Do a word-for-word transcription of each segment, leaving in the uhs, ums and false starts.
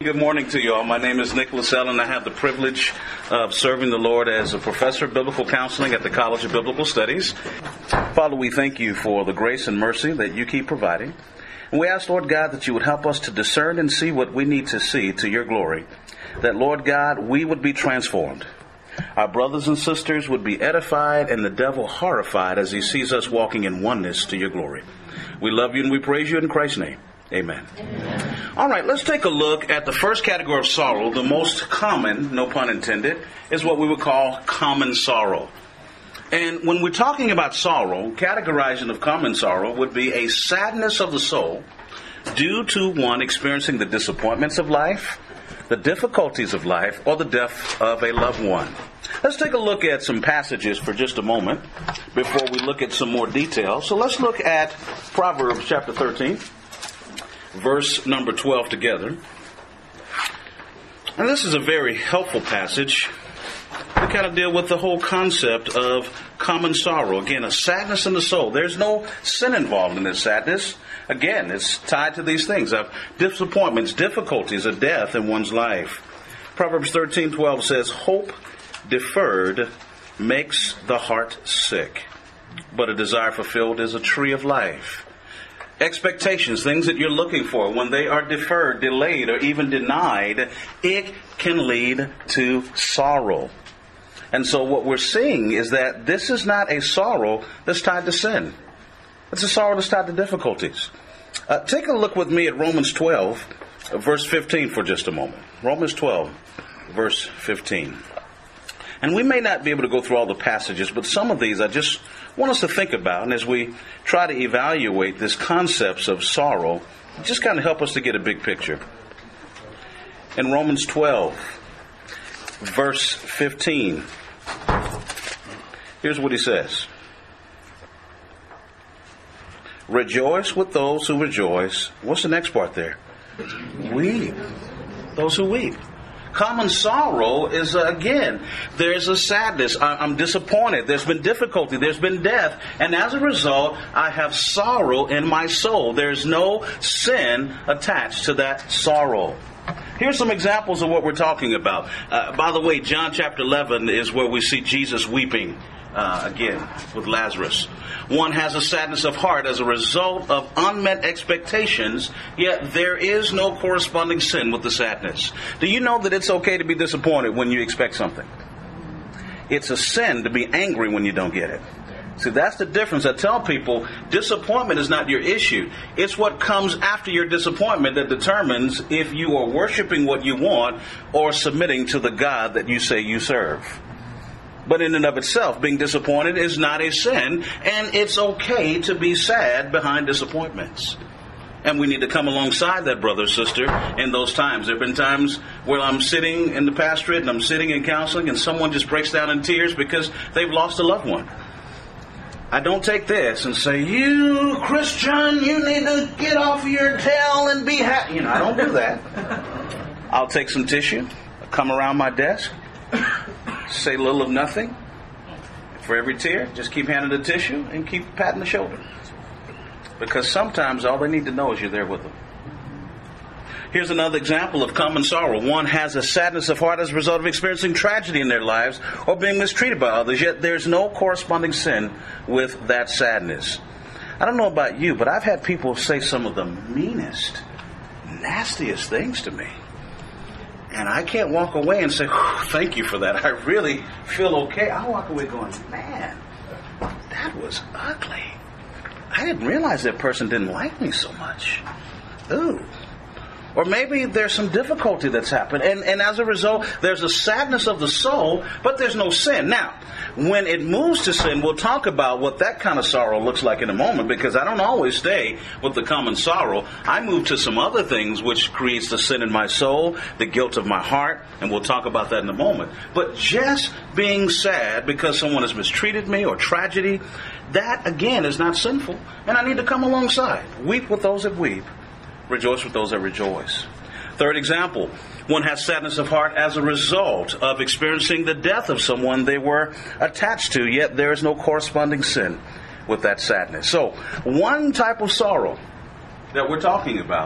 Good morning to you all. My name is Nick Lascelles, and I have the privilege of serving the Lord as a professor of biblical counseling at the College of Biblical Studies. Father, we thank you for the grace and mercy that you keep providing. And we ask, Lord God, that you would help us to discern and see what we need to see to your glory. That, Lord God, we would be transformed. Our brothers and sisters would be edified and the devil horrified as he sees us walking in oneness to your glory. We love you and we praise you in Christ's name. Amen. Amen. All right, let's take a look at the first category of sorrow. The most common, no pun intended, is what we would call common sorrow. And when we're talking about sorrow, categorizing of common sorrow would be a sadness of the soul due to one experiencing the disappointments of life, the difficulties of life, or the death of a loved one. Let's take a look at some passages for just a moment before we look at some more detail. So let's look at Proverbs chapter thirteen. Verse number twelve together. And this is a very helpful passage to kind of deal with the whole concept of common sorrow. Again, a sadness in the soul. There's no sin involved in this sadness. Again, it's tied to these things of disappointments, difficulties, a death in one's life. Proverbs thirteen twelve says, "Hope deferred makes the heart sick, but a desire fulfilled is a tree of life." Expectations, things that you're looking for, when they are deferred, delayed, or even denied, it can lead to sorrow. And so what we're seeing is that this is not a sorrow that's tied to sin. It's a sorrow that's tied to difficulties. Uh, take a look with me at Romans twelve, verse fifteen for just a moment. Romans twelve, verse fifteen. And we may not be able to go through all the passages, but some of these I just want us to think about. And as we try to evaluate these concepts of sorrow, just kind of help us to get a big picture. In Romans twelve, verse fifteen, here's what he says. Rejoice with those who rejoice. What's the next part there? Weep. Those who weep. Common sorrow is, uh, again, there's a sadness. I, I'm disappointed. There's been difficulty. There's been death. And as a result, I have sorrow in my soul. There's no sin attached to that sorrow. Here's some examples of what we're talking about. Uh, by the way, John chapter eleven is where we see Jesus weeping uh, again with Lazarus. One has a sadness of heart as a result of unmet expectations, yet there is no corresponding sin with the sadness. Do you know that it's okay to be disappointed when you expect something? It's a sin to be angry when you don't get it. See, that's the difference. I tell people, disappointment is not your issue. It's what comes after your disappointment that determines if you are worshiping what you want or submitting to the God that you say you serve. But in and of itself, being disappointed is not a sin, and it's okay to be sad behind disappointments. And we need to come alongside that brother or sister in those times. There have been times where I'm sitting in the pastorate and I'm sitting in counseling and someone just breaks down in tears because they've lost a loved one. I don't take this and say, "You Christian, you need to get off of your tail and be happy." You know, I don't do that. I'll take some tissue, come around my desk, say little of nothing. For every tear, just keep handing the tissue and keep patting the shoulder. Because sometimes all they need to know is you're there with them. Here's another example of common sorrow. One has a sadness of heart as a result of experiencing tragedy in their lives or being mistreated by others, yet there's no corresponding sin with that sadness. I don't know about you, but I've had people say some of the meanest, nastiest things to me. And I can't walk away and say, "Thank you for that. I really feel okay." I walk away going, "Man, that was ugly. I didn't realize that person didn't like me so much. Ooh." Or maybe there's some difficulty that's happened. And, and as a result, there's a sadness of the soul, but there's no sin. Now, when it moves to sin, we'll talk about what that kind of sorrow looks like in a moment, because I don't always stay with the common sorrow. I move to some other things which creates the sin in my soul, the guilt of my heart, and we'll talk about that in a moment. But just being sad because someone has mistreated me or tragedy, that again is not sinful, and I need to come alongside. Weep with those that weep. Rejoice with those that rejoice. Third example, one has sadness of heart as a result of experiencing the death of someone they were attached to, yet there is no corresponding sin with that sadness. So, one type of sorrow that we're talking about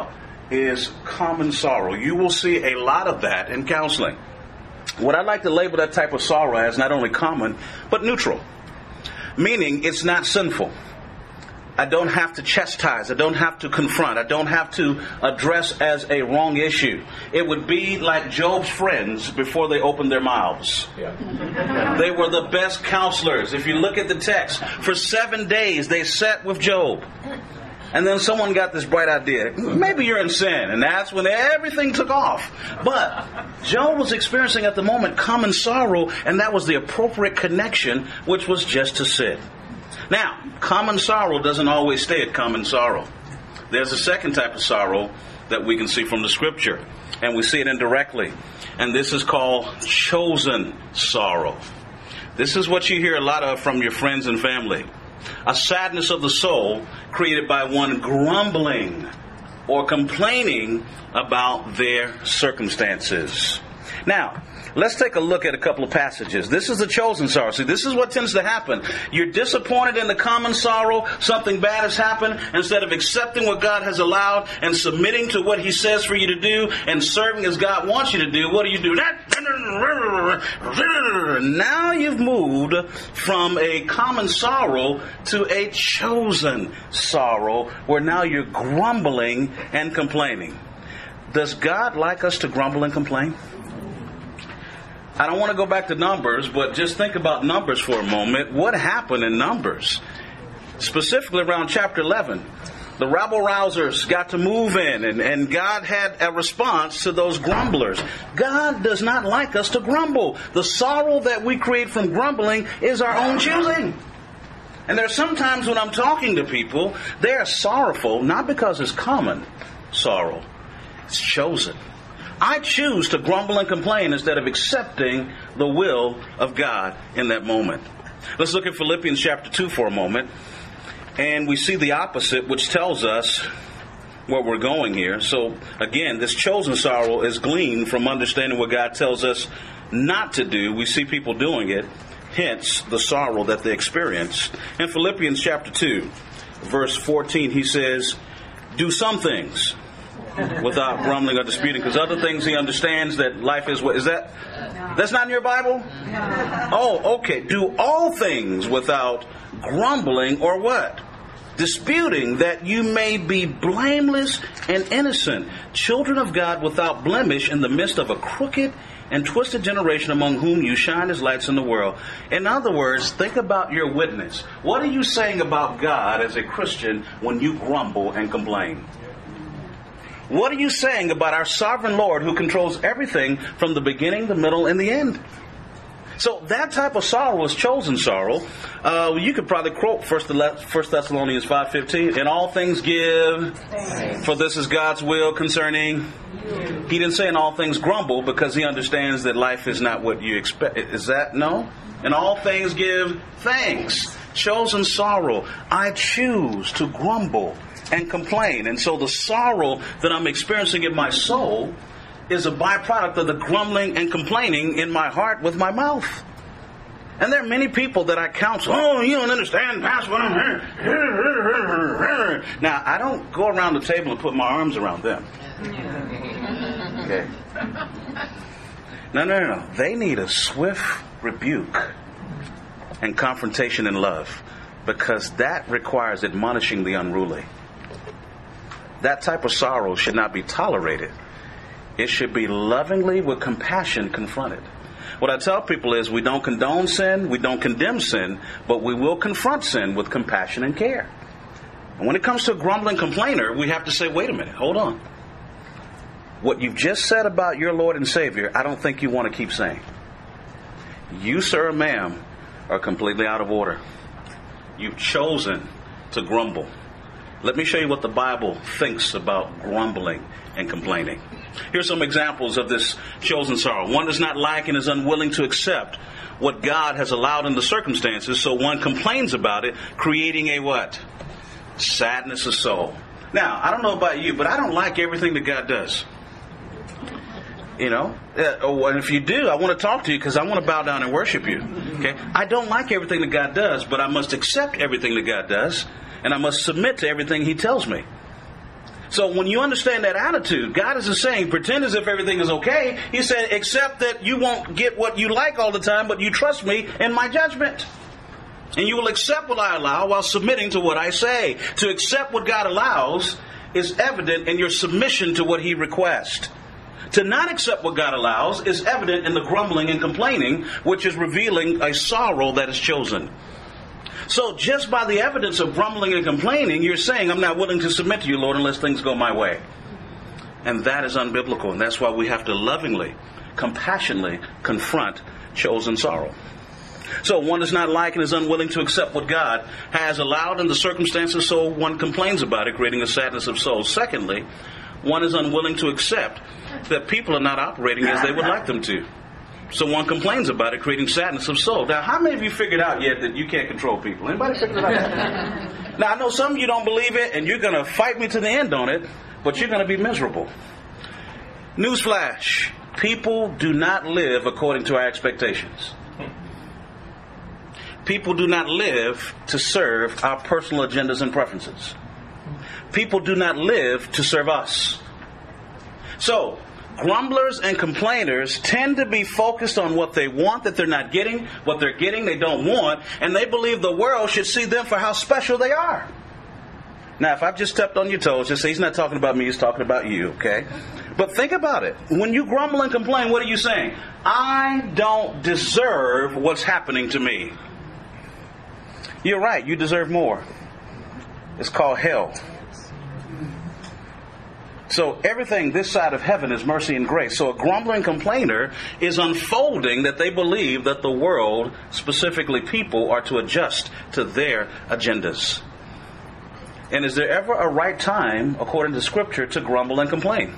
is common sorrow. You will see a lot of that in counseling. What I like to label that type of sorrow as not only common, but neutral. Meaning it's not sinful. I don't have to chastise. I don't have to confront. I don't have to address as a wrong issue. It would be like Job's friends before they opened their mouths. Yeah. They were the best counselors. If you look at the text, for seven days they sat with Job. And then someone got this bright idea. Maybe you're in sin. And that's when everything took off. But Job was experiencing at the moment common sorrow, and that was the appropriate connection, which was just to sit. Now, common sorrow doesn't always stay at common sorrow. There's a second type of sorrow that we can see from the Scripture, and we see it indirectly. And this is called chosen sorrow. This is what you hear a lot of from your friends and family. A sadness of the soul created by one grumbling or complaining about their circumstances. Now, let's take a look at a couple of passages. This is the chosen sorrow. See, this is what tends to happen. You're disappointed in the common sorrow. Something bad has happened. Instead of accepting what God has allowed and submitting to what He says for you to do and serving as God wants you to do, what do you do? Now you've moved from a common sorrow to a chosen sorrow, where now you're grumbling and complaining. Does God like us to grumble and complain? I don't want to go back to Numbers, but just think about Numbers for a moment. What happened in Numbers? Specifically around chapter eleven. The rabble-rousers got to move in, and, and God had a response to those grumblers. God does not like us to grumble. The sorrow that we create from grumbling is our own choosing. And there's sometimes when I'm talking to people, they are sorrowful, not because it's common sorrow. It's chosen. I choose to grumble and complain instead of accepting the will of God in that moment. Let's look at Philippians chapter two for a moment. And we see the opposite, which tells us where we're going here. So, again, this chosen sorrow is gleaned from understanding what God tells us not to do. We see people doing it, hence the sorrow that they experience. In Philippians chapter two, verse fourteen, he says, do some things without grumbling or disputing, because other things he understands that life is what is that? That's not in your Bible? Oh, okay. Do all things without grumbling or what? Disputing, that you may be blameless and innocent, children of God without blemish in the midst of a crooked and twisted generation among whom you shine as lights in the world. In other words, think about your witness. What are you saying about God as a Christian when you grumble and complain? What are you saying about our sovereign Lord who controls everything from the beginning, the middle, and the end? So that type of sorrow is chosen sorrow. Uh, you could probably quote First Thessalonians five fifteen. In all things give, thanks, for this is God's will concerning you. He didn't say in all things grumble, because he understands that life is not what you expect. Is that no? In all things give thanks. Chosen sorrow. I choose to grumble and complain. And so the sorrow that I'm experiencing in my soul is a byproduct of the grumbling and complaining in my heart with my mouth. And there are many people that I counsel. Oh, you don't understand, Pastor. Now, I don't go around the table and put my arms around them. Okay. No, no, no, no. They need a swift rebuke and confrontation in love, because that requires admonishing the unruly. That type of sorrow should not be tolerated. It should be lovingly, with compassion, confronted. What I tell people is, we don't condone sin, we don't condemn sin, but we will confront sin with compassion and care. And when it comes to a grumbling complainer, we have to say, wait a minute, hold on. What you've just said about your Lord and Savior, I don't think you want to keep saying. You, sir or ma'am, are completely out of order. You've chosen to grumble. Let me show you what the Bible thinks about grumbling and complaining. Here's some examples of this chosen sorrow. One does not like and is unwilling to accept what God has allowed in the circumstances, so one complains about it, creating a what? Sadness of soul. Now, I don't know about you, but I don't like everything that God does. You know, uh, and if you do, I want to talk to you, because I want to bow down and worship you. Okay, I don't like everything that God does, but I must accept everything that God does, and I must submit to everything He tells me. So when you understand that attitude, God isn't saying pretend as if everything is okay. He said, except that you won't get what you like all the time, but you trust me in my judgment. And you will accept what I allow while submitting to what I say. To accept what God allows is evident in your submission to what he requests. To not accept what God allows is evident in the grumbling and complaining, which is revealing a sorrow that is chosen. So just by the evidence of grumbling and complaining, you're saying, I'm not willing to submit to you, Lord, unless things go my way. And that is unbiblical. And that's why we have to lovingly, compassionately confront chosen sorrow. So one does not like and is unwilling to accept what God has allowed in the circumstances, so one complains about it, creating a sadness of soul. Secondly, one is unwilling to accept that people are not operating as they would like them to. So one complains about it, creating sadness of soul. Now, how many of you figured out yet that you can't control people? Anybody figured it out? Now, I know some of you don't believe it, and you're going to fight me to the end on it, but you're going to be miserable. Newsflash. People do not live according to our expectations. People do not live to serve our personal agendas and preferences. People do not live to serve us. So, grumblers and complainers tend to be focused on what they want that they're not getting, what they're getting they don't want, and they believe the world should see them for how special they are. Now, if I've just stepped on your toes, just say he's not talking about me, he's talking about you, okay? But think about it. When you grumble and complain, what are you saying? I don't deserve what's happening to me. You're right, you deserve more. It's called hell. So everything this side of heaven is mercy and grace. So a grumbling complainer is unfolding that they believe that the world, specifically people, are to adjust to their agendas. And is there ever a right time, according to Scripture, to grumble and complain?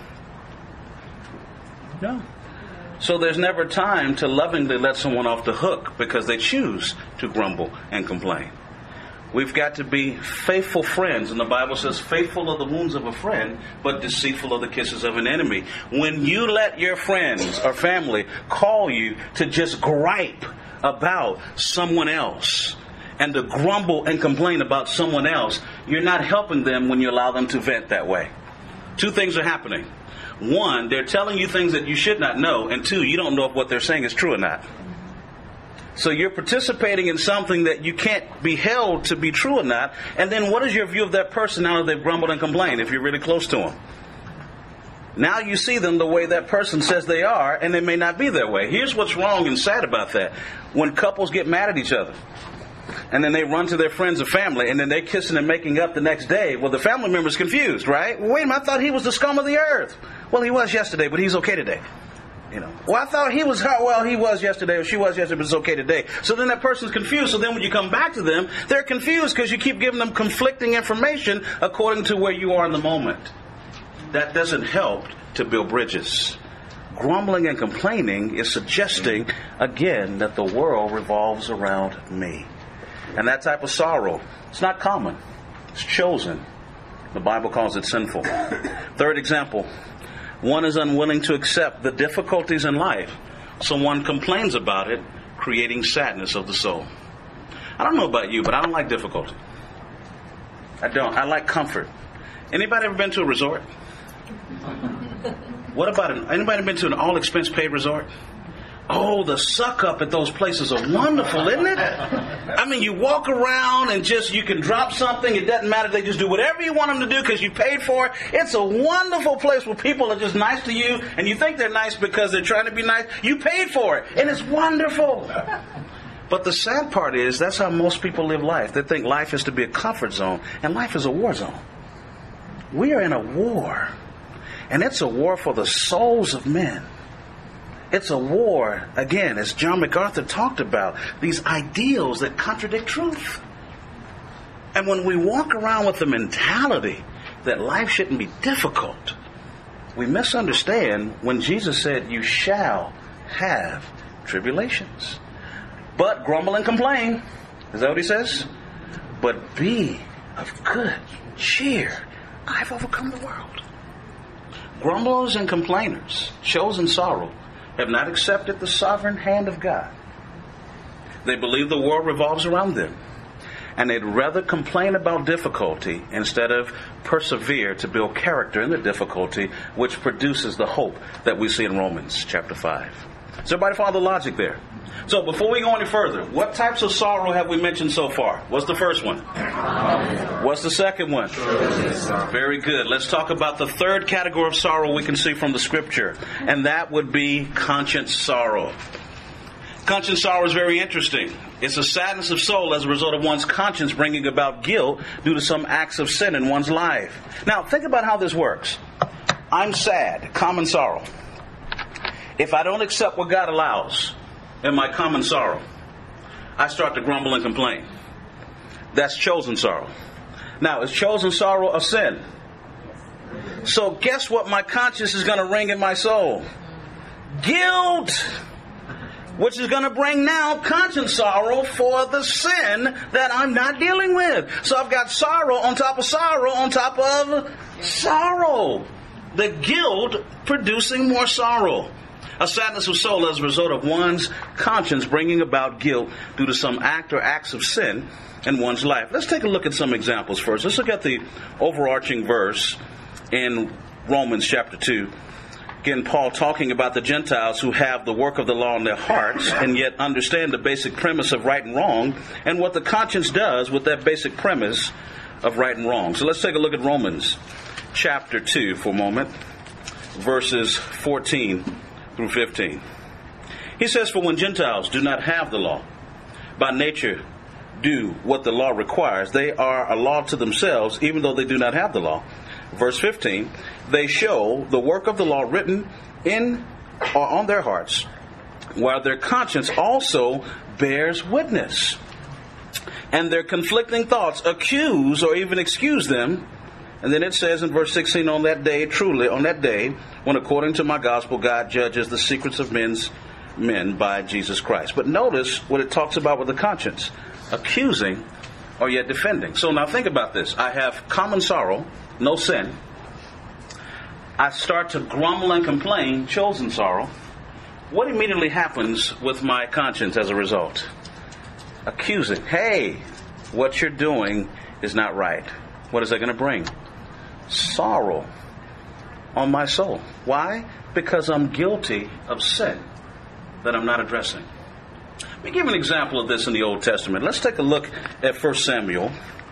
No. So there's never time to lovingly let someone off the hook because they choose to grumble and complain. We've got to be faithful friends. And the Bible says, faithful are the wounds of a friend, but deceitful are the kisses of an enemy. When you let your friends or family call you to just gripe about someone else and to grumble and complain about someone else, you're not helping them when you allow them to vent that way. Two things are happening. One, they're telling you things that you should not know. And two, you don't know if what they're saying is true or not. So you're participating in something that you can't be held to be true or not. And then what is your view of that person now that they've grumbled and complained if you're really close to them? Now you see them the way that person says they are, and they may not be that way. Here's what's wrong and sad about that. When couples get mad at each other, and then they run to their friends or family, and then they're kissing and making up the next day, well, the family member's confused, right? Well, wait a minute, I thought he was the scum of the earth. Well, he was yesterday, but he's okay today. You know, well, I thought he was, well, he was yesterday, or she was yesterday, but it's okay today. So then that person's confused. So then when you come back to them, they're confused because you keep giving them conflicting information according to where you are in the moment. That doesn't help to build bridges. Grumbling and complaining is suggesting, again, that the world revolves around me. And that type of sorrow, it's not common. It's chosen. The Bible calls it sinful. Third example. One is unwilling to accept the difficulties in life, so one complains about it, creating sadness of the soul. I don't know about you, but I don't like difficulty. I don't. I like comfort. Anybody ever been to a resort? What about an, anybody been to an all-expense paid resort? Oh, the suck up at those places are wonderful, isn't it? I mean, you walk around and just, you can drop something. It doesn't matter. They just do whatever you want them to do because you paid for it. It's a wonderful place where people are just nice to you, and you think they're nice because they're trying to be nice. You paid for it, and it's wonderful. But the sad part is, that's how most people live life. They think life is to be a comfort zone, and life is a war zone. We are in a war, and it's a war for the souls of men. It's a war, again, as John MacArthur talked about, these ideals that contradict truth. And when we walk around with the mentality that life shouldn't be difficult, we misunderstand when Jesus said, you shall have tribulations. But grumble and complain. Is that what he says? But be of good cheer. I've overcome the world. Grumblers and complainers, chosen sorrow, have not accepted the sovereign hand of God. They believe the world revolves around them. And they'd rather complain about difficulty instead of persevere to build character in the difficulty, which produces the hope that we see in Romans chapter five. Does everybody follow the logic there? So before we go any further, what types of sorrow have we mentioned so far? What's the first one? What's the second one? Very good. Let's talk about the third category of sorrow we can see from the scripture, and that would be conscience sorrow. Conscience sorrow is very interesting. It's a sadness of soul as a result of one's conscience bringing about guilt due to some acts of sin in one's life. Now, think about how this works. I'm sad, common sorrow. If I don't accept what God allows in my common sorrow, I start to grumble and complain. That's chosen sorrow. Now, is chosen sorrow a sin? So guess what my conscience is going to ring in my soul? Guilt! Which is going to bring now conscience sorrow for the sin that I'm not dealing with. So I've got sorrow on top of sorrow on top of sorrow. The guilt producing more sorrow. A sadness of soul as a result of one's conscience bringing about guilt due to some act or acts of sin in one's life. Let's take a look at some examples first. Let's look at the overarching verse in Romans chapter two. Again, Paul talking about the Gentiles who have the work of the law in their hearts and yet understand the basic premise of right and wrong and what the conscience does with that basic premise of right and wrong. So let's take a look at Romans chapter two for a moment, verses fourteen through fifteen. He says, "For when Gentiles do not have the law, by nature do what the law requires, they are a law to themselves, even though they do not have the law." Verse fifteen, "They show the work of the law written in or on their hearts, while their conscience also bears witness. And their conflicting thoughts accuse or even excuse them." And then it says in verse sixteen, "On that day, truly, on that day, when according to my gospel, God judges the secrets of men's men by Jesus Christ." But notice what it talks about with the conscience. Accusing or yet defending. So now think about this. I have common sorrow, no sin. I start to grumble and complain, chosen sorrow. What immediately happens with my conscience as a result? Accusing. Hey, what you're doing is not right. What is that going to bring? Sorrow on my soul. Why? Because I'm guilty of sin that I'm not addressing. Let me give an example of this in the Old Testament. Let's take a look at First Samuel.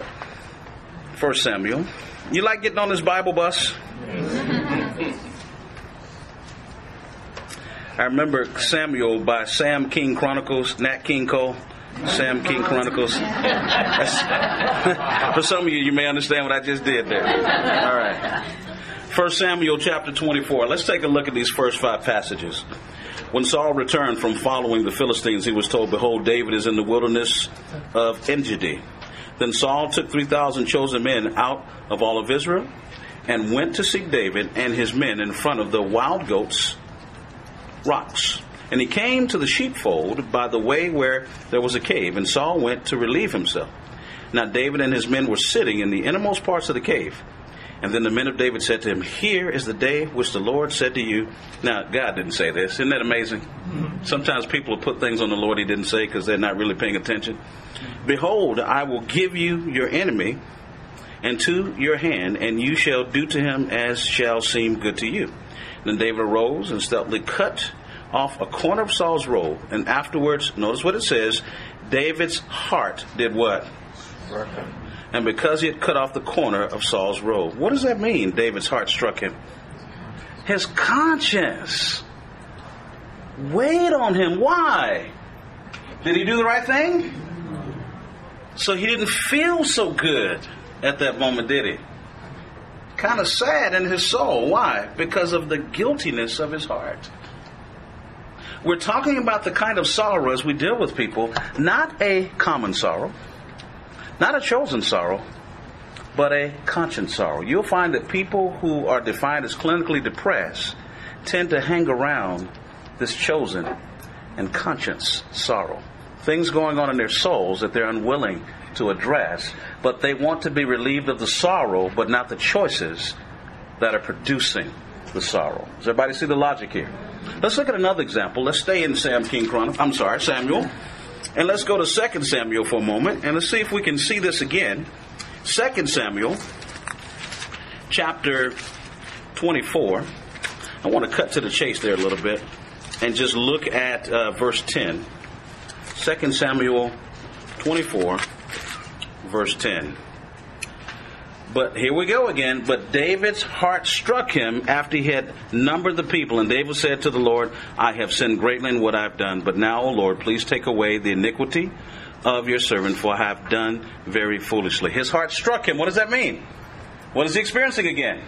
First Samuel. You like getting on this Bible bus? I remember Samuel by Sam King Chronicles, Nat King Cole. Sam King Chronicles. For some of you, you may understand what I just did there. All right. First Samuel chapter twenty-four. Let's take a look at these first five passages. When Saul returned from following the Philistines, he was told, "Behold, David is in the wilderness of En-gedi." Then Saul took three thousand chosen men out of all of Israel and went to seek David and his men in front of the wild goats' rocks. And he came to the sheepfold by the way where there was a cave, and Saul went to relieve himself. Now David and his men were sitting in the innermost parts of the cave. And then the men of David said to him, "Here is the day which the Lord said to you." Now, God didn't say this. Isn't that amazing? Sometimes people will put things on the Lord he didn't say because they're not really paying attention. "Behold, I will give you your enemy into your hand, and you shall do to him as shall seem good to you." Then David arose and stealthily cut off a corner of Saul's robe. And afterwards, notice what it says, David's heart did what? And because he had cut off the corner of Saul's robe. What does that mean, David's heart struck him? His conscience weighed on him. Why? Did he do the right thing? So he didn't feel so good at that moment, did he? Kind of sad in his soul. Why? Because of the guiltiness of his heart. We're talking about the kind of sorrow as we deal with people, not a common sorrow, not a chosen sorrow, but a conscience sorrow. You'll find that people who are defined as clinically depressed tend to hang around this chosen and conscience sorrow. Things going on in their souls that they're unwilling to address, but they want to be relieved of the sorrow, but not the choices that are producing the sorrow. Does everybody see the logic here? Let's look at another example. Let's stay in Sam King Chronicles. I'm sorry, Samuel. And let's go to Second Samuel for a moment, and let's see if we can see this again. Second Samuel, chapter twenty-four. I want to cut to the chase there a little bit and just look at uh, verse ten. Second Samuel twenty-four, verse ten. But here we go again. But David's heart struck him after he had numbered the people. And David said to the Lord, I have sinned greatly in what I have done. But now, O Lord, please take away the iniquity of your servant, for I have done very foolishly. His heart struck him. What does that mean? What is he experiencing again?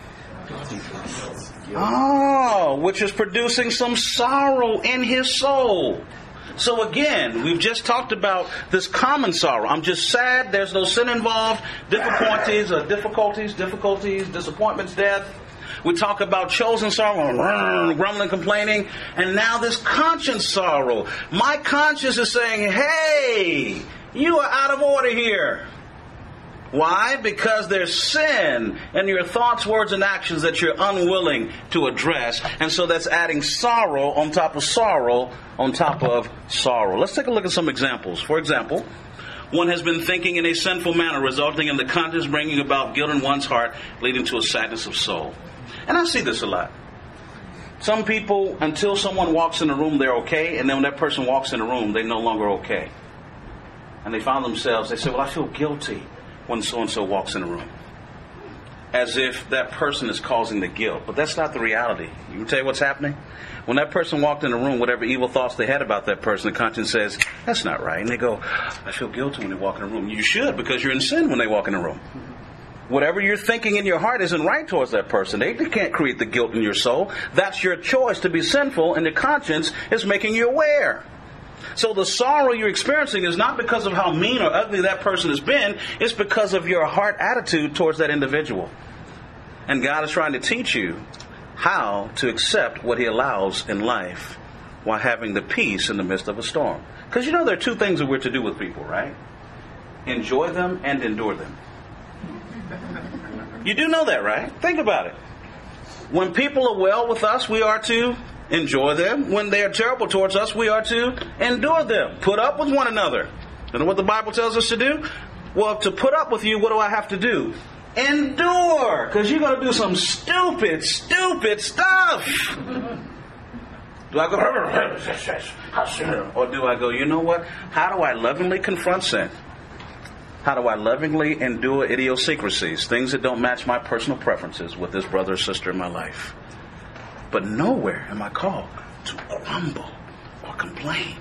Oh, which is producing some sorrow in his soul. So again, we've just talked about this common sorrow. I'm just sad. There's no sin involved. Difficulties, uh, difficulties, difficulties, disappointments, death. We talk about chosen sorrow, grumbling, complaining, and now this conscience sorrow. My conscience is saying, hey, you are out of order here. Why? Because there's sin in your thoughts, words, and actions that you're unwilling to address. And so that's adding sorrow on top of sorrow on top of sorrow. Let's take a look at some examples. For example, one has been thinking in a sinful manner, resulting in the conscience bringing about guilt in one's heart, leading to a sadness of soul. And I see this a lot. Some people, until someone walks in the room, they're okay. And then when that person walks in the room, they're no longer okay. And they find themselves, they say, well, I feel guilty when so-and-so walks in the room. As if that person is causing the guilt. But that's not the reality. You can tell you what's happening? When that person walked in the room, whatever evil thoughts they had about that person, the conscience says, that's not right. And they go, I feel guilty when they walk in the room. You should, because you're in sin when they walk in the room. Whatever you're thinking in your heart isn't right towards that person. They can't create the guilt in your soul. That's your choice to be sinful, and the conscience is making you aware. So the sorrow you're experiencing is not because of how mean or ugly that person has been. It's because of your heart attitude towards that individual. And God is trying to teach you how to accept what He allows in life while having the peace in the midst of a storm. Because you know there are two things that we're to do with people, right? Enjoy them and endure them. You do know that, right? Think about it. When people are well with us, we are to enjoy them. When they are terrible towards us, we are to endure them. Put up with one another. You know what the Bible tells us to do? Well, to put up with you, what do I have to do? Endure. Because you're going to do some stupid, stupid stuff. Do I go, or do I go, you know what? How do I lovingly confront sin? How do I lovingly endure idiosyncrasies, things that don't match my personal preferences with this brother or sister in my life? But nowhere am I called to grumble or complain.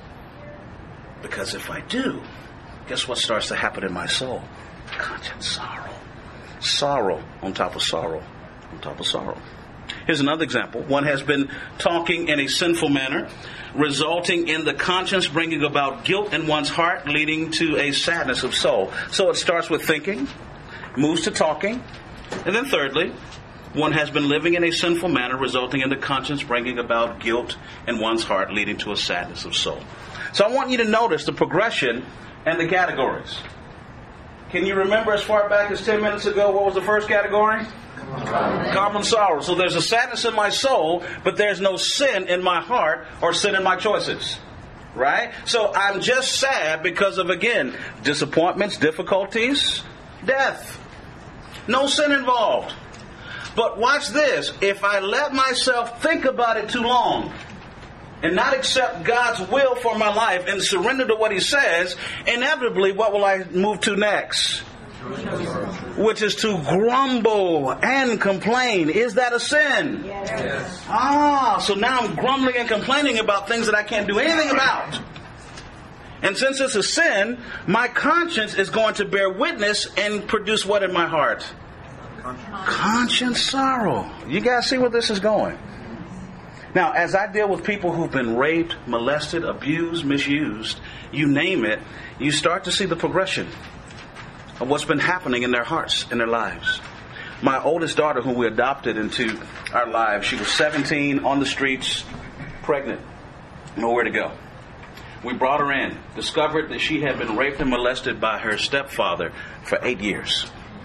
Because if I do, guess what starts to happen in my soul? Conscience sorrow. Sorrow on top of sorrow on top of sorrow. Here's another example. One has been talking in a sinful manner, resulting in the conscience bringing about guilt in one's heart, leading to a sadness of soul. So it starts with thinking, moves to talking, and then thirdly, one has been living in a sinful manner, resulting in the conscience bringing about guilt in one's heart, leading to a sadness of soul. So I want you to notice the progression and the categories. Can you remember as far back as ten minutes ago, what was the first category? Common. Common sorrow. So there's a sadness in my soul, but there's no sin in my heart or sin in my choices. Right? So I'm just sad because of, again, disappointments, difficulties, death. No sin involved. But watch this. If I let myself think about it too long and not accept God's will for my life and surrender to what He says, inevitably, what will I move to next? Which is to grumble and complain. Is that a sin? Yes. Ah, so now I'm grumbling and complaining about things that I can't do anything about. And since it's a sin, my conscience is going to bear witness and produce what in my heart? Conscience sorrow. You guys see where this is going? Now, as I deal with people who've been raped, molested, abused, misused, you name it, you start to see the progression of what's been happening in their hearts, in their lives. My oldest daughter, who we adopted into our lives, she was seventeen, on the streets, pregnant, nowhere to go. We brought her in, discovered that she had been raped and molested by her stepfather for eight years.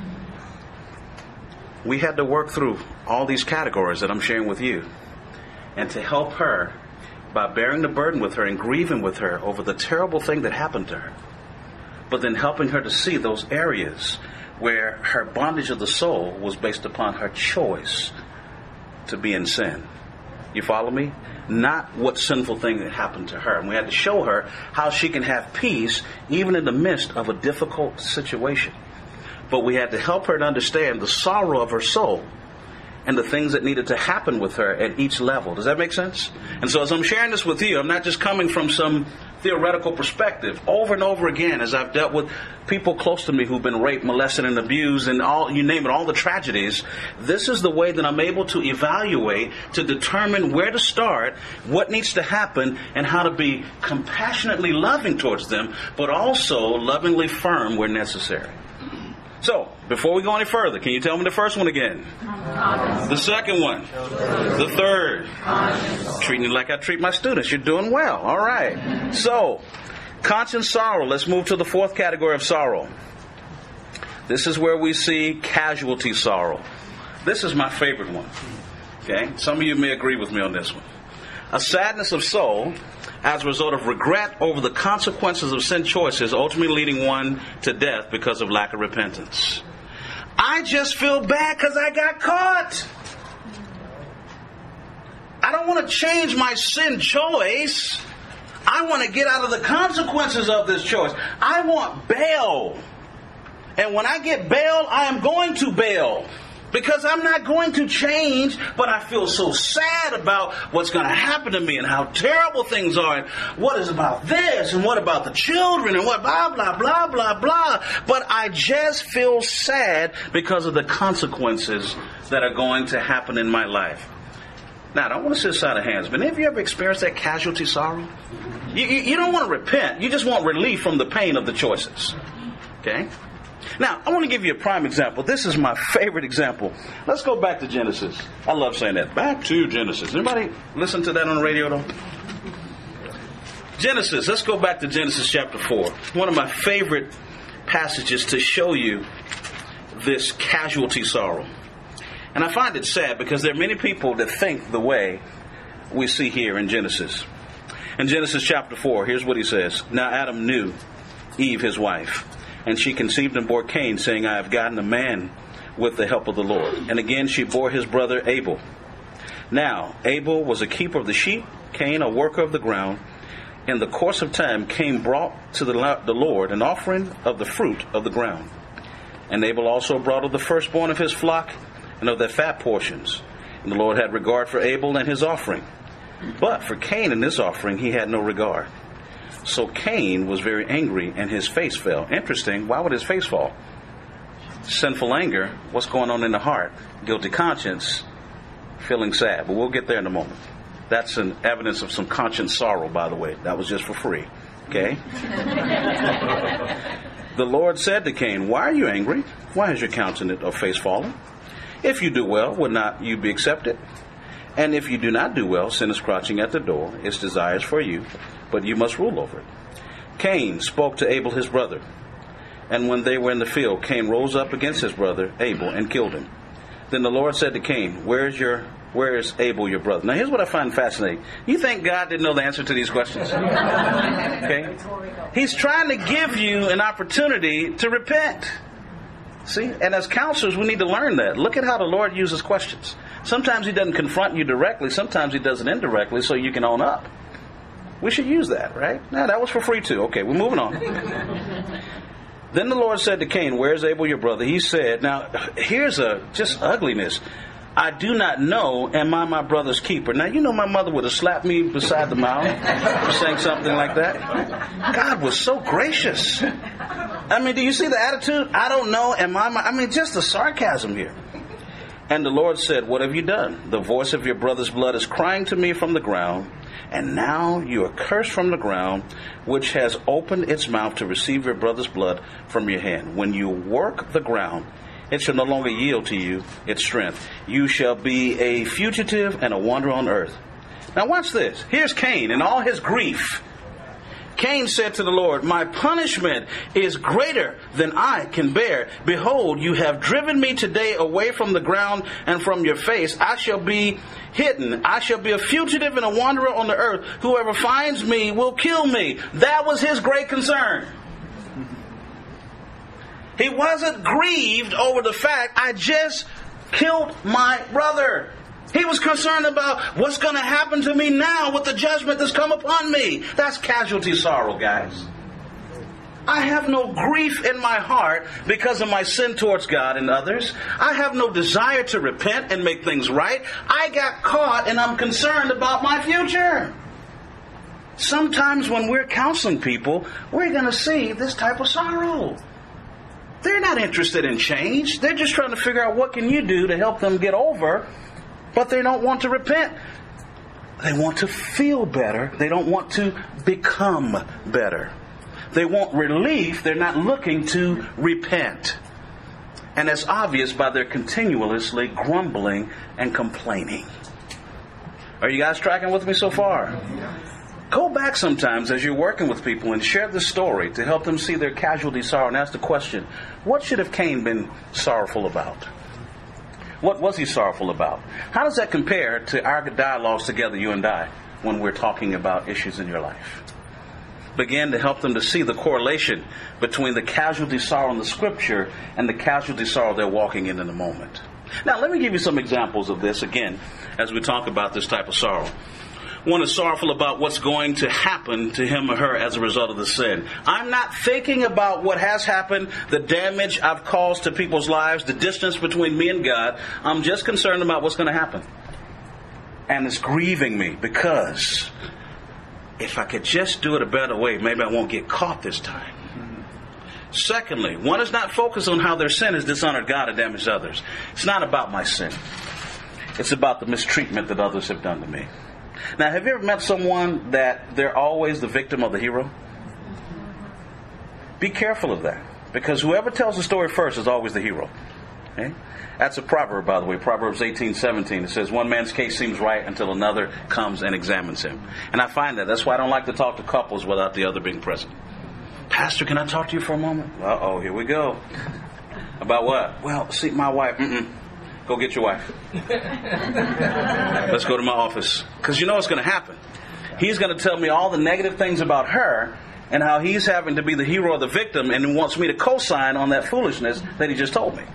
We had to work through all these categories that I'm sharing with you, and to help her by bearing the burden with her and grieving with her over the terrible thing that happened to her, but then helping her to see those areas where her bondage of the soul was based upon her choice to be in sin. You follow me? Not what sinful thing that happened to her. And we had to show her how she can have peace even in the midst of a difficult situation. But we had to help her to understand the sorrow of her soul and the things that needed to happen with her at each level. Does that make sense? And so as I'm sharing this with you, I'm not just coming from some theoretical perspective. Over and over again, as I've dealt with people close to me who've been raped, molested, and abused, and all, you name it, all the tragedies, this is the way that I'm able to evaluate, to determine where to start, what needs to happen, and how to be compassionately loving towards them, but also lovingly firm where necessary. So, before we go any further, can you tell me the first one again? Honest. The second one? The third? Honest. Treating you like I treat my students. You're doing well. All right. So, conscious sorrow. Let's move to the fourth category of sorrow. This is where we see casualty sorrow. This is my favorite one. Okay? Some of you may agree with me on this one. A sadness of soul as a result of regret over the consequences of sin choices, ultimately leading one to death because of lack of repentance. I just feel bad because I got caught. I don't want to change my sin choice. I want to get out of the consequences of this choice. I want bail. And when I get bail, I am going to bail. Because I'm not going to change, but I feel so sad about what's going to happen to me and how terrible things are. And what is about this and what about the children and what blah, blah, blah, blah, blah. But I just feel sad because of the consequences that are going to happen in my life. Now, I don't want to sit aside of hands, but have you ever experienced that casualty sorrow? You, you, you don't want to repent. You just want relief from the pain of the choices. Okay? Now, I want to give you a prime example. This is my favorite example. Let's go back to Genesis. I love saying that. Back to Genesis. Anybody listen to that on the radio, though? Genesis. Let's go back to Genesis chapter four. One of my favorite passages to show you this casualty sorrow. And I find it sad because there are many people that think the way we see here in Genesis. In Genesis chapter four, here's what he says. Now Adam knew Eve, his wife. And she conceived and bore Cain, saying, I have gotten a man with the help of the Lord. And again she bore his brother Abel. Now Abel was a keeper of the sheep, Cain a worker of the ground. In the course of time Cain brought to the Lord an offering of the fruit of the ground. And Abel also brought of the firstborn of his flock and of their fat portions. And the Lord had regard for Abel and his offering. But for Cain and his offering he had no regard. So Cain was very angry and his face fell. Interesting. Why would his face fall? Sinful anger. What's going on in the heart? Guilty conscience. Feeling sad. But we'll get there in a moment. That's an evidence of some conscience sorrow, by the way. That was just for free. Okay? The Lord said to Cain, why are you angry? Why has your countenance or face fallen? If you do well, would not you be accepted? And if you do not do well, sin is crouching at the door. Its desires for you, but you must rule over it. Cain spoke to Abel his brother. And when they were in the field, Cain rose up against his brother Abel and killed him. Then the Lord said to Cain, Where is your, where is Abel your brother? Now here's what I find fascinating. You think God didn't know the answer to these questions? Okay? He's trying to give you an opportunity to repent. See? And as counselors, we need to learn that. Look at how the Lord uses questions. Sometimes he doesn't confront you directly. Sometimes he does it indirectly so you can own up. We should use that, right? Now, that was for free too. Okay, we're moving on. Then the Lord said to Cain, where is Abel your brother? He said, now, here's a just ugliness. I do not know, am I my brother's keeper? Now, you know my mother would have slapped me beside the mouth for saying something like that. God was so gracious. I mean, do you see the attitude? I don't know, am I my... I mean, just the sarcasm here. And the Lord said, what have you done? The voice of your brother's blood is crying to me from the ground. And now you are cursed from the ground, which has opened its mouth to receive your brother's blood from your hand. When you work the ground, it shall no longer yield to you its strength. You shall be a fugitive and a wanderer on earth. Now watch this. Here's Cain in all his grief. Cain said to the Lord, my punishment is greater than I can bear. Behold, you have driven me today away from the ground and from your face. I shall be hidden. I shall be a fugitive and a wanderer on the earth. Whoever finds me will kill me. That was his great concern. He wasn't grieved over the fact I just killed my brother. He was concerned about what's going to happen to me now with the judgment that's come upon me. That's casualty sorrow, guys. I have no grief in my heart because of my sin towards God and others. I have no desire to repent and make things right. I got caught and I'm concerned about my future. Sometimes when we're counseling people, we're going to see this type of sorrow. They're not interested in change. They're just trying to figure out what can you do to help them get over, but they don't want to repent. They want to feel better. They don't want to become better. They want relief. They're not looking to repent. And it's obvious by their continuously grumbling and complaining. Are you guys tracking with me so far? Go back sometimes as you're working with people and share the story to help them see their casualty sorrow and ask the question, what should have Cain been sorrowful about? What was he sorrowful about? How does that compare to our dialogues together, you and I, when we're talking about issues in your life? Begin to help them to see the correlation between the casualty sorrow in the scripture and the casualty sorrow they're walking in in the moment. Now, let me give you some examples of this again as we talk about this type of sorrow. One is sorrowful about what's going to happen to him or her as a result of the sin. I'm not thinking about what has happened, the damage I've caused to people's lives, the distance between me and God. I'm just concerned about what's going to happen. And it's grieving me because if I could just do it a better way, maybe I won't get caught this time. Secondly, one is not focused on how their sin has dishonored God and damaged others. It's not about my sin. It's about the mistreatment that others have done to me. Now, have you ever met someone that they're always the victim of the hero? Be careful of that, because whoever tells the story first is always the hero. Okay? That's a proverb, by the way, Proverbs eighteen seventeen. It says, one man's case seems right until another comes and examines him. And I find that. That's why I don't like to talk to couples without the other being present. Pastor, can I talk to you for a moment? Uh-oh, here we go. About what? Well, see, my wife, mm-mm. Go get your wife. Let's go to my office. Because you know what's going to happen. He's going to tell me all the negative things about her and how he's having to be the hero or the victim and wants me to co-sign on that foolishness that he just told me.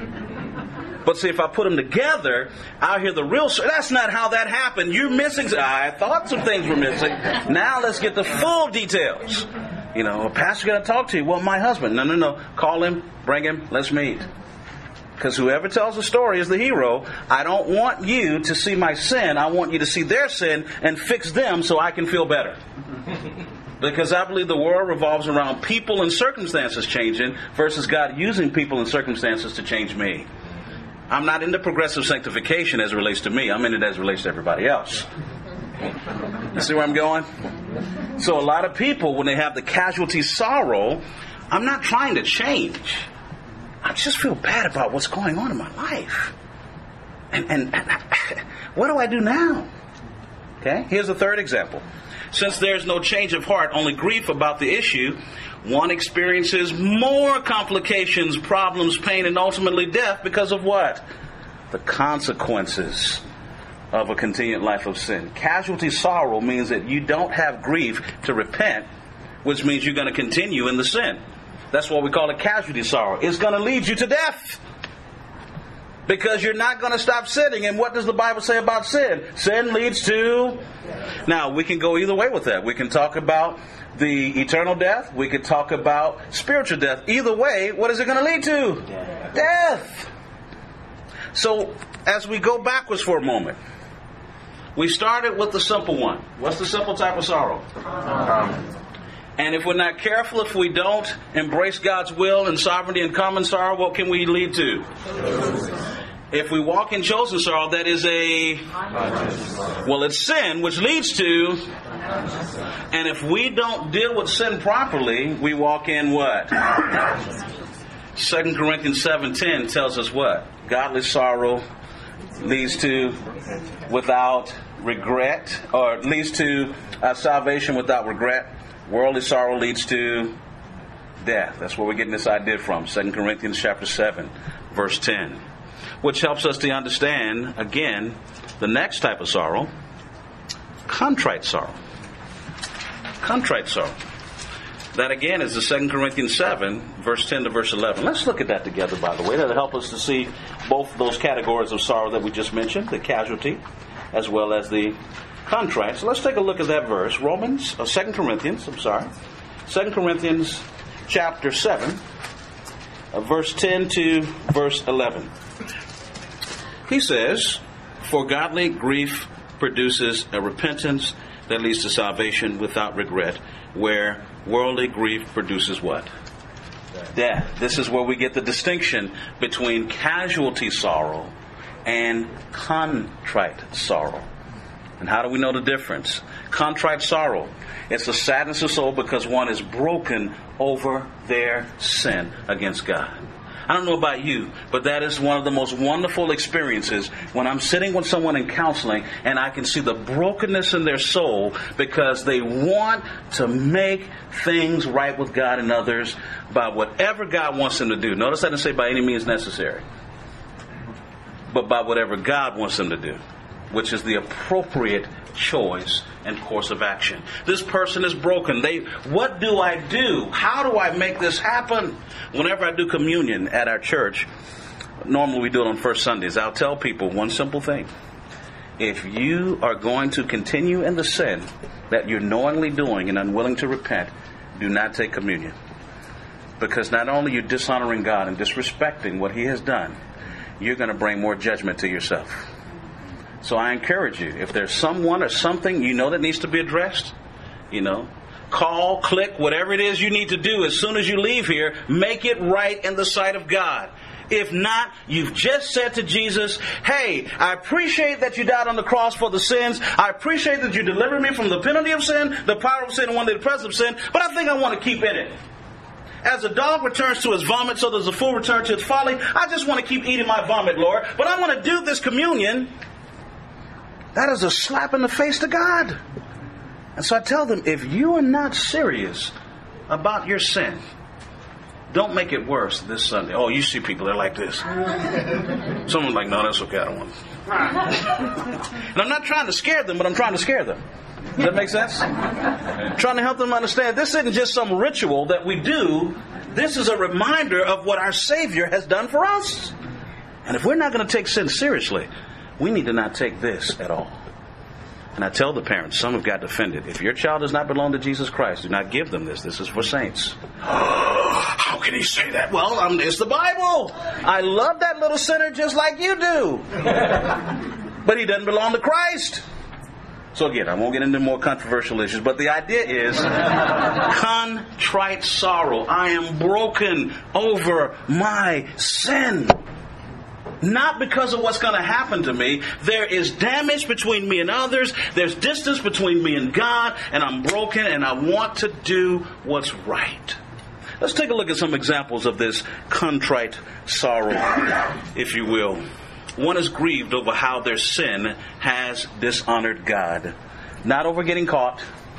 But see, if I put them together, I'll hear the real story. That's not how that happened. You're missing. I thought some things were missing. Now let's get the full details. You know, a pastor going to talk to you. Well, my husband. No, no, no. Call him. Bring him. Let's meet. Because whoever tells the story is the hero. I don't want you to see my sin. I want you to see their sin and fix them so I can feel better. Because I believe the world revolves around people and circumstances changing versus God using people and circumstances to change me. I'm not into progressive sanctification as it relates to me. I'm in it as it relates to everybody else. You see where I'm going? So a lot of people, when they have the casualty sorrow, I'm not trying to change. I just feel bad about what's going on in my life. And, and, and what do I do now? Okay, here's the third example. Since there's no change of heart, only grief about the issue, one experiences more complications, problems, pain, and ultimately death because of what? The consequences of a continued life of sin. Casualty sorrow means that you don't have grief to repent, which means you're going to continue in the sin. That's what we call a casualty sorrow. It's going to lead you to death. Because you're not going to stop sinning. And what does the Bible say about sin? Sin leads to... Now, we can go either way with that. We can talk about the eternal death. We could talk about spiritual death. Either way, what is it going to lead to? Death. Death. So, as we go backwards for a moment, we started with the simple one. What's the simple type of sorrow? Um, And if we're not careful, if we don't embrace God's will and sovereignty and common sorrow, what can we lead to? If we walk in chosen sorrow, that is a... Well, it's sin, which leads to... And if we don't deal with sin properly, we walk in what? Second Corinthians seven ten tells us what? Godly sorrow leads to without regret, or leads to uh, salvation without regret. Worldly sorrow leads to death. That's where we're getting this idea from. Second Corinthians chapter seven, verse ten. Which helps us to understand, again, The next type of sorrow, contrite sorrow. Contrite sorrow. That again is the Second Corinthians seven, verse ten to verse eleven. Let's look at that together, by the way. That'll help us to see both those categories of sorrow that we just mentioned, the casualty as well as the contrite. So let's take a look at that verse. Romans, uh, Second Corinthians, I'm sorry. Second Corinthians chapter seven, uh, verse ten to verse eleven. He says, "For godly grief produces a repentance that leads to salvation without regret, where worldly grief produces what? Death." This is where we get the distinction between casualty sorrow and contrite sorrow. And how do we know the difference? Contrite sorrow, it's a sadness of soul because one is broken over their sin against God. I don't know about you, but that is one of the most wonderful experiences when I'm sitting with someone in counseling and I can see the brokenness in their soul because they want to make things right with God and others by whatever God wants them to do. Notice I didn't say by any means necessary, but by whatever God wants them to do, which is the appropriate choice and course of action. This person is broken. They, what do I do? How do I make this happen? Whenever I do communion at our church, normally we do it on first Sundays, I'll tell people one simple thing. If you are going to continue in the sin that you're knowingly doing and unwilling to repent, do not take communion. Because not only are you dishonoring God and disrespecting what He has done, you're going to bring more judgment to yourself. So I encourage you, if there's someone or something you know that needs to be addressed, you know, call, click, whatever it is you need to do as soon as you leave here, make it right in the sight of God. If not, you've just said to Jesus, "Hey, I appreciate that you died on the cross for the sins. I appreciate that you delivered me from the penalty of sin, the power of sin, and one day the presence of sin, but I think I want to keep in it. As a dog returns to his vomit, so does a fool return to its folly. I just want to keep eating my vomit, Lord, but I want to do this communion." That is a slap in the face to God. And so I tell them, if you are not serious about your sin, don't make it worse this Sunday. Oh, you see people, they're like this. Someone's like, "No, that's okay, I don't want it." And I'm not trying to scare them, but I'm trying to scare them. Does that make sense? I'm trying to help them understand this isn't just some ritual that we do. This is a reminder of what our Savior has done for us. And if we're not going to take sin seriously, we need to not take this at all. And I tell the parents, some have got offended. If your child does not belong to Jesus Christ, do not give them this. This is for saints. How can he say that? Well, um, it's the Bible. I love that little sinner just like you do. But he doesn't belong to Christ. So again, I won't get into more controversial issues, but the idea is contrite sorrow. I am broken over my sin. Not because of what's going to happen to me. There is damage between me and others. There's distance between me and God. And I'm broken and I want to do what's right. Let's take a look at some examples of this contrite sorrow, if you will. One is grieved over how their sin has dishonored God. Not over getting caught.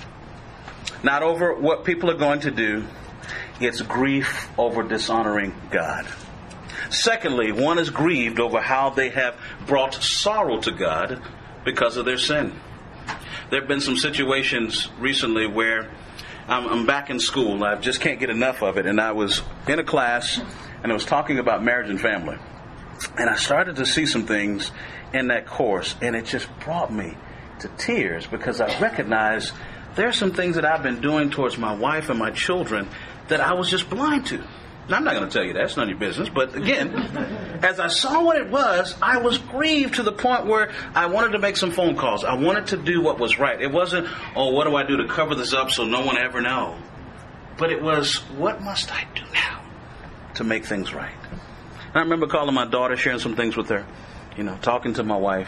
Not over what people are going to do. It's grief over dishonoring God. Secondly, one is grieved over how they have brought sorrow to God because of their sin. There have been some situations recently where I'm, I'm back in school. I just can't get enough of it. And I was in a class and I was talking about marriage and family. And I started to see some things in that course. And it just brought me to tears because I recognized there are some things that I've been doing towards my wife and my children that I was just blind to. Now, I'm not going to tell you that. It's none of your business. But again, as I saw what it was, I was grieved to the point where I wanted to make some phone calls. I wanted to do what was right. It wasn't, oh, what do I do to cover this up so no one ever know? But it was, what must I do now to make things right? And I remember calling my daughter, sharing some things with her, you know, talking to my wife.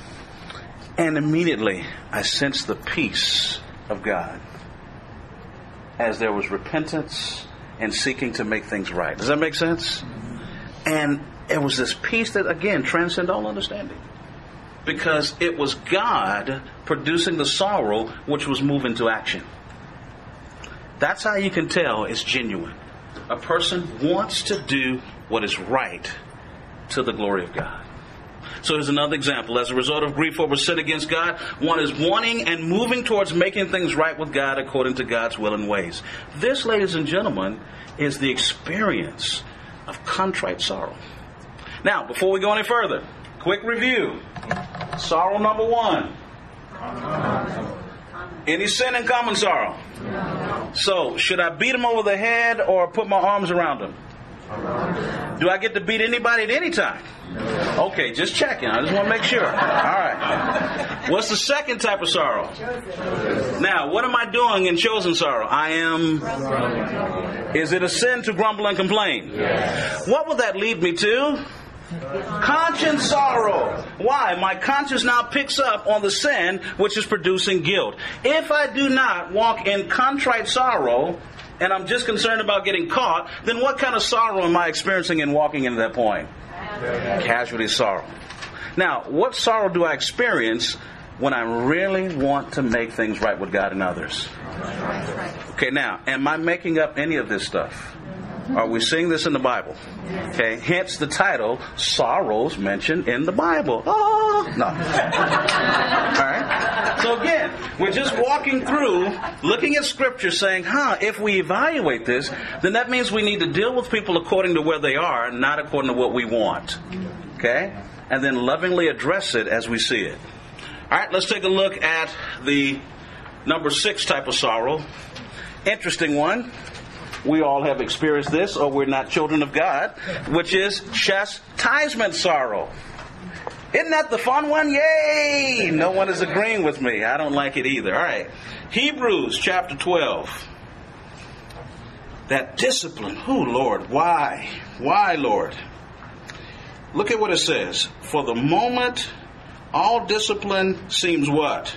And immediately I sensed the peace of God as there was repentance and seeking to make things right. Does that make sense? And it was this peace that, again, transcends all understanding. Because it was God producing the sorrow which was moving to action. That's how you can tell it's genuine. A person wants to do what is right to the glory of God. So here's another example. As a result of grief over sin against God, one is wanting and moving towards making things right with God according to God's will and ways. This, ladies and gentlemen, is the experience of contrite sorrow. Now, before we go any further, quick review. Sorrow number one. Any sin in common sorrow? So, should I beat him over the head or put my arms around him? Do I get to beat anybody at any time? Okay, just checking. I just want to make sure. All right. What's the second type of sorrow? Now, what am I doing in chosen sorrow? I am... Is it a sin to grumble and complain? Yes. What will that lead me to? Conscience sorrow. Why? My conscience now picks up on the sin which is producing guilt. If I do not walk in contrite sorrow, and I'm just concerned about getting caught, then what kind of sorrow am I experiencing in walking into that point? Casualty sorrow. Now, what sorrow do I experience when I really want to make things right with God and others? Okay, now, am I making up any of this stuff? Are we seeing this in the Bible? Okay, hence the title, Sorrows Mentioned in the Bible. Oh, no. All right. So again, we're just walking through, looking at Scripture saying, huh, if we evaluate this, then that means we need to deal with people according to where they are, not according to what we want. Okay? And then lovingly address it as we see it. All right, let's take a look at the number six type of sorrow. Interesting one. We all have experienced this, or we're not children of God, which is chastisement sorrow. Isn't that the fun one? Yay! No one is agreeing with me. I don't like it either. All right. Hebrews chapter twelve. That discipline. Who, Lord? Why? Why, Lord? Look at what it says. For the moment, all discipline seems what?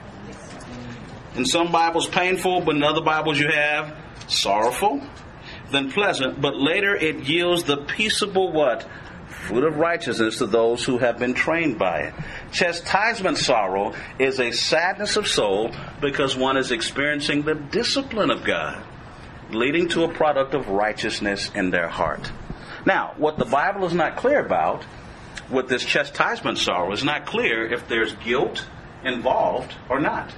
In some Bibles, painful, but in other Bibles you have sorrowful, then pleasant, but later it yields the peaceable what? Fruit of righteousness to those who have been trained by it. Chastisement sorrow is a sadness of soul because one is experiencing the discipline of God, leading to a product of righteousness in their heart. Now, what the Bible is not clear about with this chastisement sorrow is not clear if there's guilt involved or not.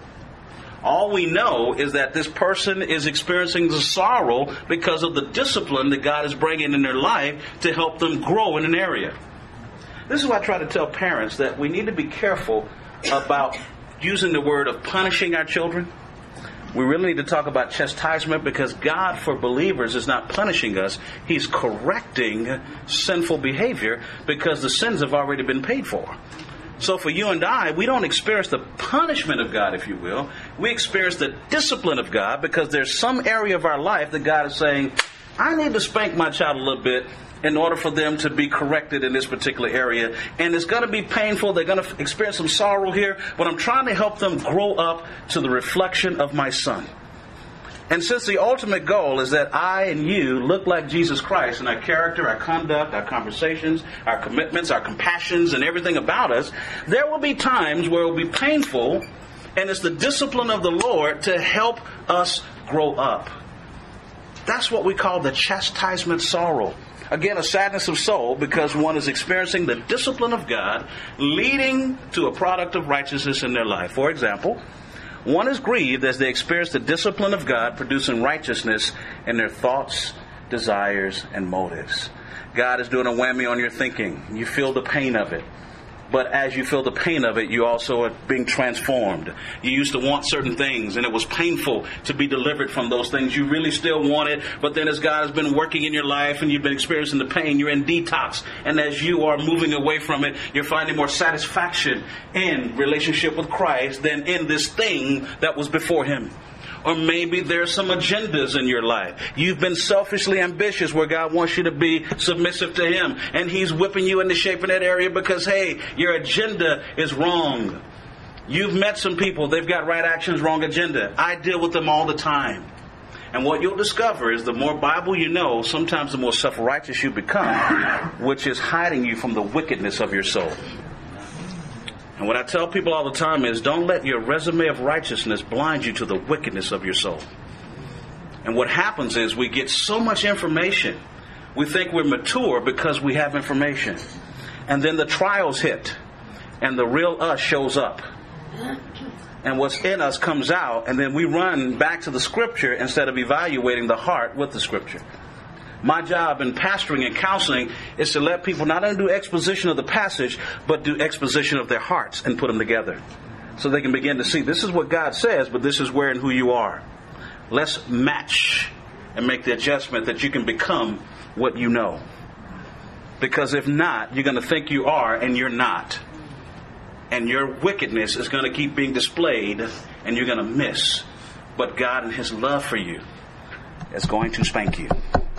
All we know is that this person is experiencing the sorrow because of the discipline that God is bringing in their life to help them grow in an area. This is why I try to tell parents that we need to be careful about using the word of punishing our children. We really need to talk about chastisement because God, for believers, is not punishing us. He's correcting sinful behavior because the sins have already been paid for. So for you and I, we don't experience the punishment of God, if you will. We experience the discipline of God because there's some area of our life that God is saying, I need to spank my child a little bit in order for them to be corrected in this particular area. And it's going to be painful. They're going to experience some sorrow here, but I'm trying to help them grow up to the reflection of my Son. And since the ultimate goal is that I and you look like Jesus Christ in our character, our conduct, our conversations, our commitments, our compassions, and everything about us, there will be times where it will be painful, and it's the discipline of the Lord to help us grow up. That's what we call the chastisement sorrow. Again, a sadness of soul because one is experiencing the discipline of God leading to a product of righteousness in their life. For example, one is grieved as they experience the discipline of God producing righteousness in their thoughts, desires, and motives. God is doing a whammy on your thinking. You feel the pain of it. But as you feel the pain of it, you also are being transformed. You used to want certain things, and it was painful to be delivered from those things. You really still want it, but then as God has been working in your life and you've been experiencing the pain, you're in detox. And as you are moving away from it, you're finding more satisfaction in relationship with Christ than in this thing that was before Him. Or maybe there's some agendas in your life. You've been selfishly ambitious where God wants you to be submissive to Him. And He's whipping you into shape in that area because, hey, your agenda is wrong. You've met some people. They've got right actions, wrong agenda. I deal with them all the time. And what you'll discover is the more Bible you know, sometimes the more self-righteous you become, which is hiding you from the wickedness of your soul. And what I tell people all the time is don't let your resume of righteousness blind you to the wickedness of your soul. And what happens is we get so much information. We think we're mature because we have information. And then the trials hit, and the real us shows up. And what's in us comes out, and then we run back to the Scripture instead of evaluating the heart with the Scripture. My job in pastoring and counseling is to let people not only do exposition of the passage, but do exposition of their hearts and put them together. So they can begin to see, this is what God says, but this is where and who you are. Let's match and make the adjustment that you can become what you know. Because if not, you're going to think you are and you're not. And your wickedness is going to keep being displayed and you're going to miss. But God in His love for you is going to spank you.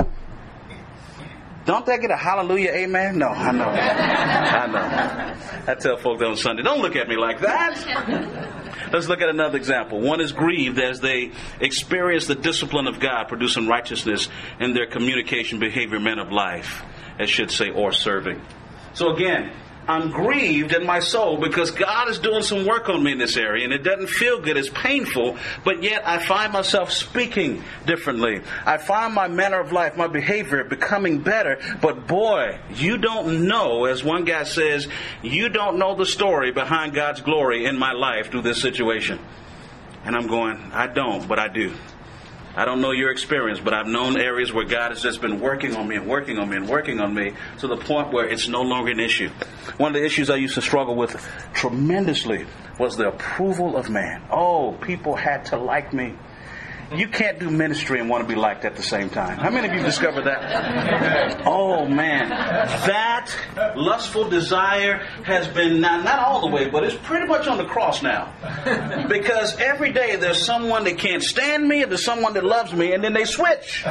Don't that get a hallelujah, amen? No, I know. I know. I tell folks on Sunday, don't look at me like that. Let's look at another example. One is grieved as they experience the discipline of God, producing righteousness in their communication, behavior, men of life, as should say, or serving. So again, I'm grieved in my soul because God is doing some work on me in this area, and it doesn't feel good. It's painful, but yet I find myself speaking differently. I find my manner of life, my behavior becoming better. But boy, you don't know, as one guy says, you don't know the story behind God's glory in my life through this situation. And I'm going, I don't, but I do. I don't know your experience, but I've known areas where God has just been working on me and working on me and working on me to the point where it's no longer an issue. One of the issues I used to struggle with tremendously was the approval of man. Oh, people had to like me. You can't do ministry and want to be liked at the same time. How many of you discovered that? Oh, man. That lustful desire has been, not, not all the way, but it's pretty much on the cross now. Because every day there's someone that can't stand me and there's someone that loves me, and then they switch. You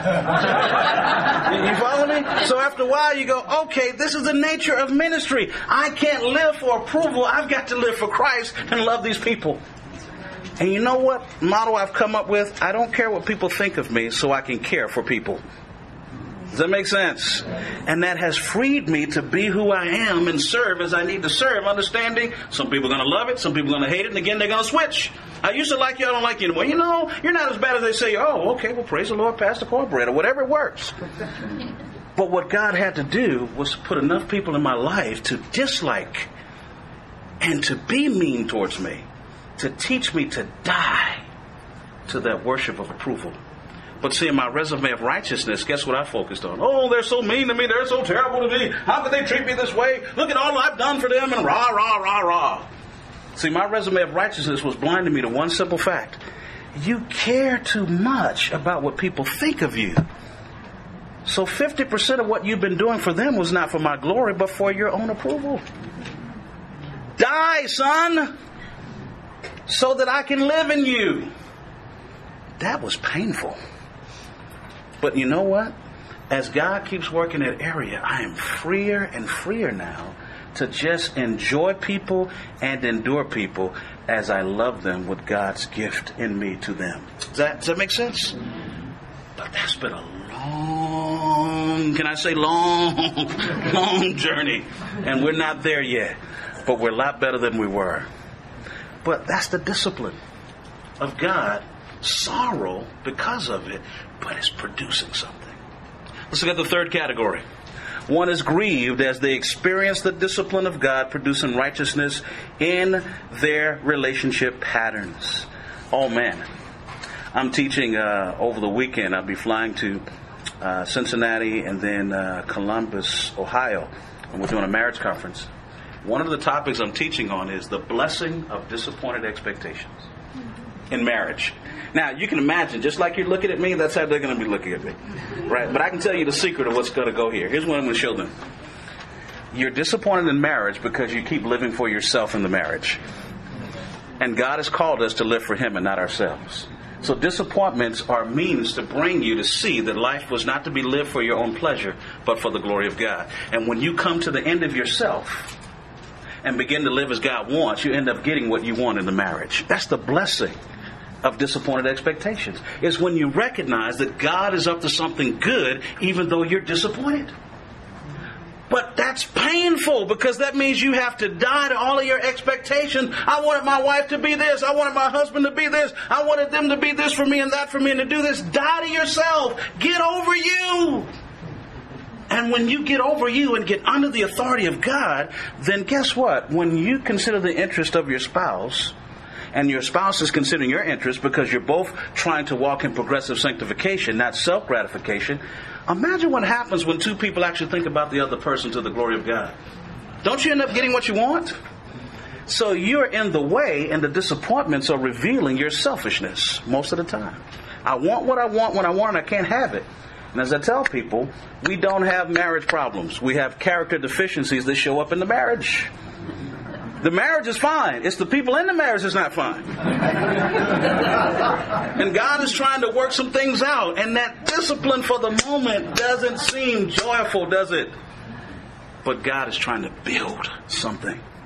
follow me? So after a while you go, okay, this is the nature of ministry. I can't live for approval. I've got to live for Christ and love these people. And you know what motto I've come up with? I don't care what people think of me, so I can care for people. Does that make sense? And that has freed me to be who I am and serve as I need to serve, understanding some people are going to love it, some people are going to hate it, and again, they're going to switch. I used to like you, I don't like you anymore. You know, you're not as bad as they say. Oh, okay, well, praise the Lord, Pastor Cornbread, or whatever it works. But what God had to do was put enough people in my life to dislike and to be mean towards me, to teach me to die to that worship of approval. But see, in my resume of righteousness, guess what I focused on? Oh, they're so mean to me. They're so terrible to me. How could they treat me this way? Look at all I've done for them, and rah, rah, rah, rah. See, my resume of righteousness was blinding me to one simple fact. You care too much about what people think of you. So fifty percent of what you've been doing for them was not for my glory, but for your own approval. Die, son, so that I can live in you. That was painful. But you know what? As God keeps working that area, I am freer and freer now to just enjoy people and endure people as I love them with God's gift in me to them. Does that, does that make sense? But that's been a long, can I say long, long journey. And we're not there yet. But we're a lot better than we were. But that's the discipline of God. Sorrow because of it, but it's producing something. Let's look at the third category. One is grieved as they experience the discipline of God producing righteousness in their relationship patterns. Oh man, I'm teaching uh, over the weekend. I'll be flying to uh, Cincinnati and then uh, Columbus, Ohio, and we're doing a marriage conference. One of the topics I'm teaching on is the blessing of disappointed expectations in marriage. Now, you can imagine, just like you're looking at me, that's how they're going to be looking at me. Right? But I can tell you the secret of what's going to go here. Here's what I'm going to show them. You're disappointed in marriage because you keep living for yourself in the marriage. And God has called us to live for Him and not ourselves. So disappointments are means to bring you to see that life was not to be lived for your own pleasure, but for the glory of God. And when you come to the end of yourself and begin to live as God wants, you end up getting what you want in the marriage. That's the blessing of disappointed expectations. It's when you recognize that God is up to something good, even though you're disappointed. But that's painful because that means you have to die to all of your expectations. I wanted my wife to be this. I wanted my husband to be this. I wanted them to be this for me and that for me and to do this. Die to yourself. Get over you. And when you get over you and get under the authority of God, then guess what? When you consider the interest of your spouse, and your spouse is considering your interest because you're both trying to walk in progressive sanctification, not self-gratification, imagine what happens when two people actually think about the other person to the glory of God. Don't you end up getting what you want? So you're in the way, and the disappointments are revealing your selfishness most of the time. I want what I want when I want, and I can't have it. And as I tell people, we don't have marriage problems. We have character deficiencies that show up in the marriage. The marriage is fine. It's the people in the marriage that's not fine. And God is trying to work some things out. And that discipline for the moment doesn't seem joyful, does it? But God is trying to build something.